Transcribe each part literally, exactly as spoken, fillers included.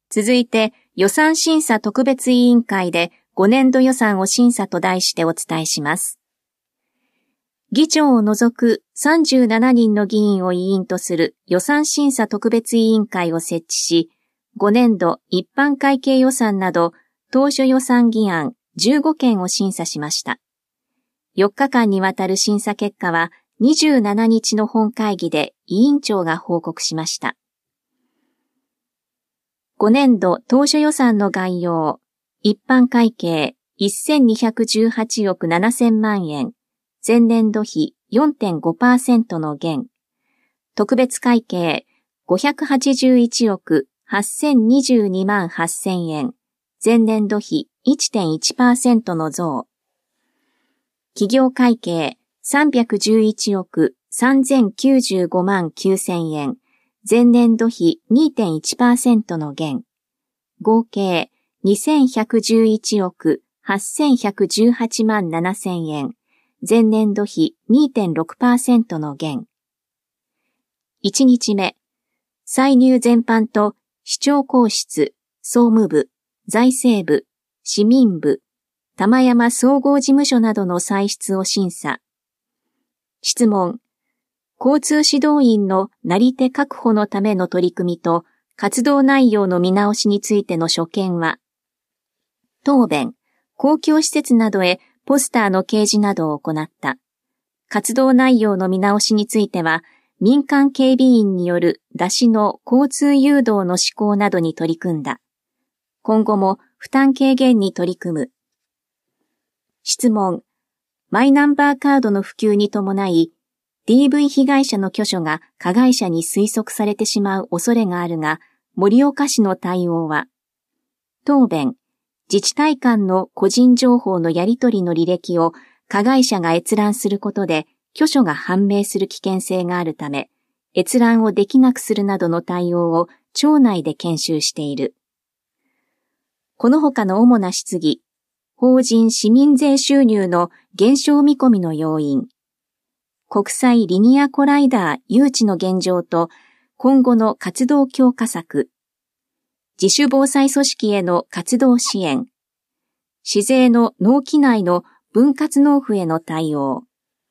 続いて、予算審査特別委員会でごねんど予算を審査と題してお伝えします。議長を除くさんじゅうななにんの議員を委員とする予算審査特別委員会を設置し、ごねんど一般会計予算など当初予算議案じゅうごけんを審査しました。よっかかんにわたる審査結果はにじゅうしちにちの本会議で委員長が報告しました。ごねんど当初予算の概要、一般会計せんにひゃくじゅうはちおくななせんまんえん、前年度比 よんてんごパーセント の減、特別会計ごひゃくはちじゅういちおくはっせんにじゅうにまんはっせんえん、前年度比 いってんいちパーセント の増、企業会計さんびゃくじゅういちおくさんぜんきゅうじゅうごまんきゅうせんえん、前年度比 にてんいちパーセント の減、合計にせんひゃくじゅういちおくはっせんひゃくじゅうはちまんななせんえん、前年度比 にてんろくパーセント の減。いちにちめ、歳入全般と市長公室、総務部、財政部、市民部、玉山総合事務所などの歳出を審査。質問。交通指導員のなり手確保のための取り組みと活動内容の見直しについての所見は、答弁、公共施設などへポスターの掲示などを行った。活動内容の見直しについては、民間警備員による出しの交通誘導の施行などに取り組んだ。今後も負担軽減に取り組む。質問。マイナンバーカードの普及に伴い、ディーブイ 被害者の居所が加害者に推測されてしまう恐れがあるが、盛岡市の対応は、答弁、自治体間の個人情報のやり取りの履歴を加害者が閲覧することで、居所が判明する危険性があるため、閲覧をできなくするなどの対応を庁内で研修している。この他の主な質疑、法人市民税収入の減少見込みの要因、国際リニアコライダー誘致の現状と今後の活動強化策、自主防災組織への活動支援、市税の納期内の分割納付への対応。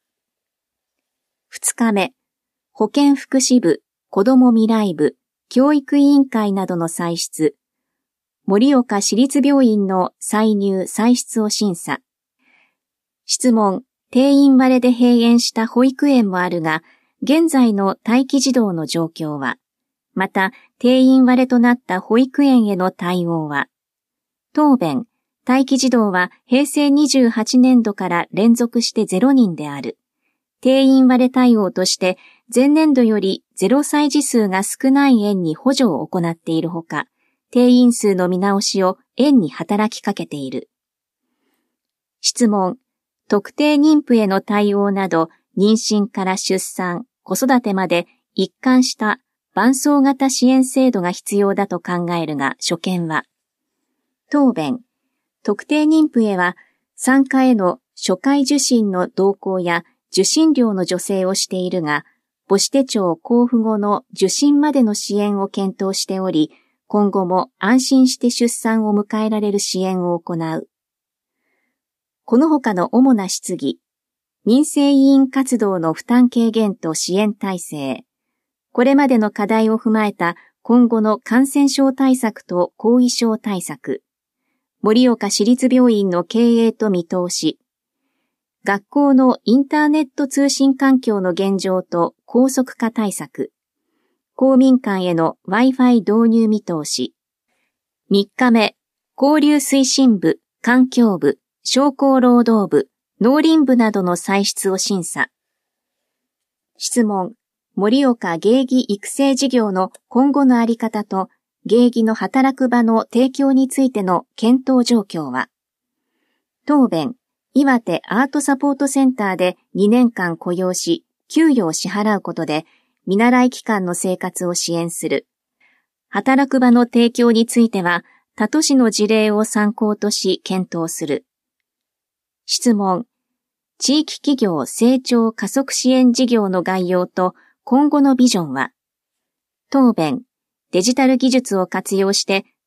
二日目、保健福祉部、子ども未来部、教育委員会などの歳出、盛岡市立病院の歳入歳出を審査。質問、定員割れで閉園した保育園もあるが、現在の待機児童の状況は、また定員割れとなった保育園への対応は、答弁、待機児童はへいせいにじゅうはちねんどから連続してゼロにんである。定員割れ対応として前年度よりゼロさい児数が少ない園に補助を行っているほか、定員数の見直しを園に働きかけている。質問、特定妊婦への対応など、妊娠から出産、子育てまで一貫した伴走型支援制度が必要だと考えるが、所見は。答弁、特定妊婦へは、産科への初回受診の動向や受診料の助成をしているが、母子手帳交付後の受診までの支援を検討しており、今後も安心して出産を迎えられる支援を行う。この他の主な質疑、民生委員活動の負担軽減と支援体制、これまでの課題を踏まえた今後の感染症対策と後遺症対策、盛岡市立病院の経営と見通し、学校のインターネット通信環境の現状と高速化対策、公民館への Wi-Fi 導入見通し。みっかめ、交流推進部、環境部、商工労働部、農林部などの歳出を審査。質問、盛岡芸妓育成事業の今後のあり方と芸妓の働く場の提供についての検討状況は。答弁、岩手アートサポートセンターでにねんかん雇用し、給与を支払うことで、見習い期間の生活を支援する。働く場の提供については、他都市の事例を参考とし検討する。質問、地域企業成長加速支援事業の概要と今後のビジョンは。答弁、デジタル技術を活用して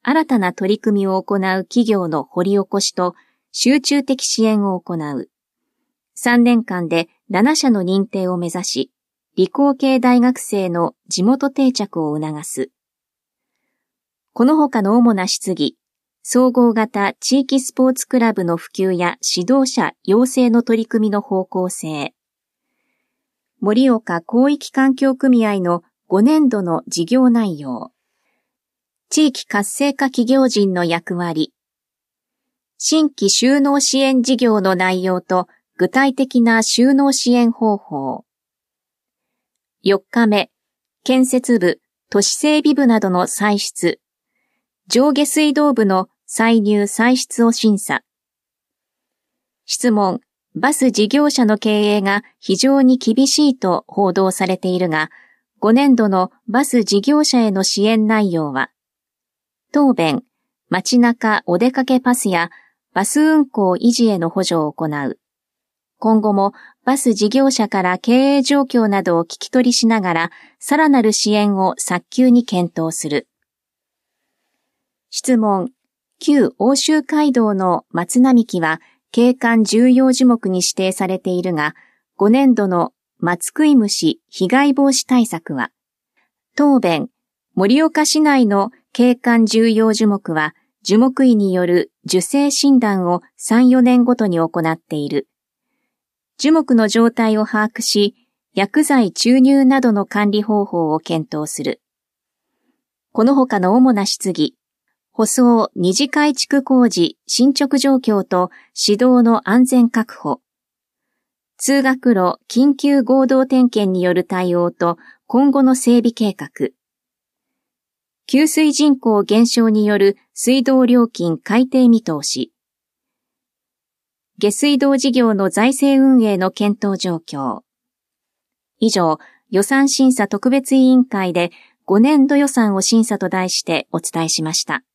新たな取り組みを行う企業の掘り起こしと集中的支援を行う。さんねんかんでななしゃの認定を目指し、理工系大学生の地元定着を促す。この他の主な質疑、総合型地域スポーツクラブの普及や指導者養成の取り組みの方向性、盛岡広域環境組合のごねんどの事業内容、地域活性化企業人の役割、新規就農支援事業の内容と具体的な就農支援方法。よっかめ、建設部、都市整備部などの歳出、上下水道部の歳入歳出を審査。質問、バス事業者の経営が非常に厳しいと報道されているが、ごねんどのバス事業者への支援内容は、答弁、街中お出かけパスやバス運行維持への補助を行う。今後もバス事業者から経営状況などを聞き取りしながら、さらなる支援を早急に検討する。質問、旧奥州街道の松並木は景観重要樹木に指定されているが、ごねんどの松食い虫被害防止対策は、答弁、盛岡市内の景観重要樹木は樹木医による樹勢診断をさん、よねんごとに行っている。樹木の状態を把握し、薬剤注入などの管理方法を検討する。この他の主な質疑、舗装二次改築工事進捗状況と指導の安全確保、通学路緊急合同点検による対応と今後の整備計画、給水人口減少による水道料金改定見通し、下水道事業の財政運営の検討状況。以上、予算審査特別委員会でごねんど予算を審査と題してお伝えしました。